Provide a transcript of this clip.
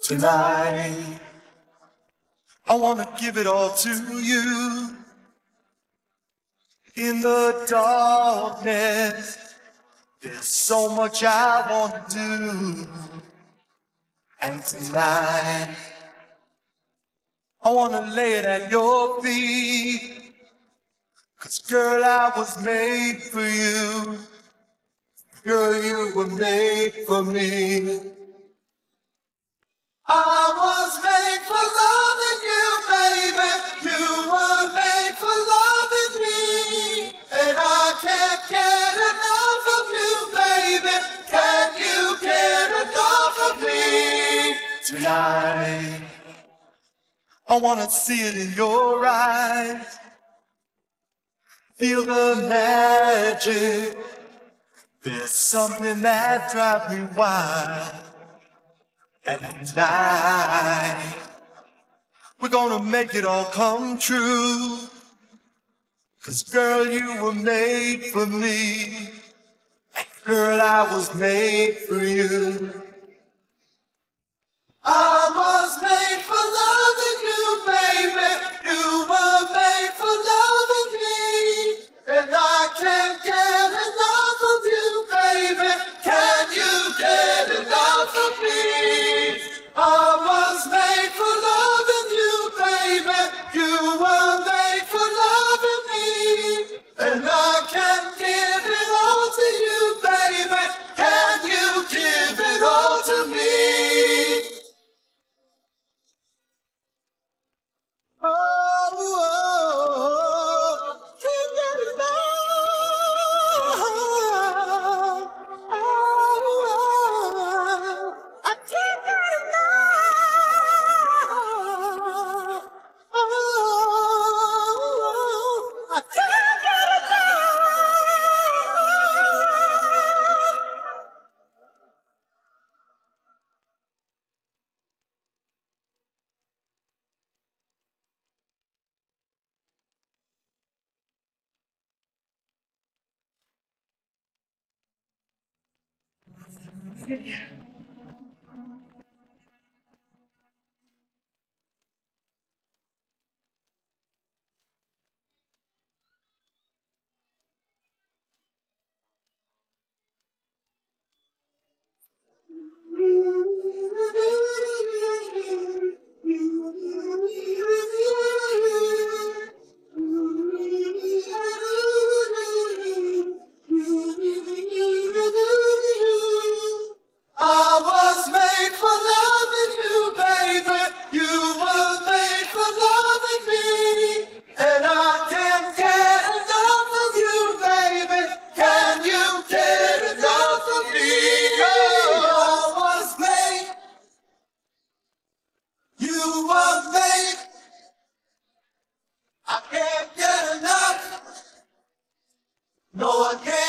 Tonight, I wanna give it all to you. In the darkness, there's so much I wanna do. And tonight, I wanna lay it at your feet. 'Cause girl, I was made for you. Girl, you were made for me. I was made for loving you, baby. You were made for loving me. And I can't get enough of you, baby. Can you get enough of me? Tonight, I wanna see it in your eyes. Feel the magic. There's something that drives me wild. And tonight, we're gonna make it all come true. 'Cause girl, you were made for me. Girl, I was made for you. I was made for loving you, baby. You were made for loving me. And I can't get enough of you, baby. Can you get enough of me? I was made for loving you, baby. You were made for loving me. And I can't give it all to you, baby. Can you give it all to me? I was made for loving you, baby. You were made for loving me. And I can't get enough of you, baby. Can you get enough of me? I was made. You were made. I can't get enough. No, I can't.